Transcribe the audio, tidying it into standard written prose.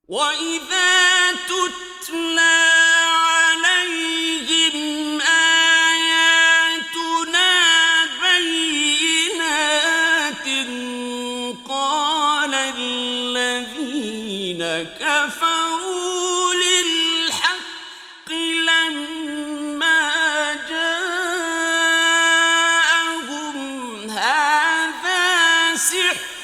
وَإِذَا تُتْلَىٰ عَلَيْهِمْ آيَاتُنَا بَيِّنَاتٍ قَالَ الَّذِينَ كَفَرُوا لِلْحَقِّ لَمَّا جَاءَهُمْ هَٰذَا سِحْرٌ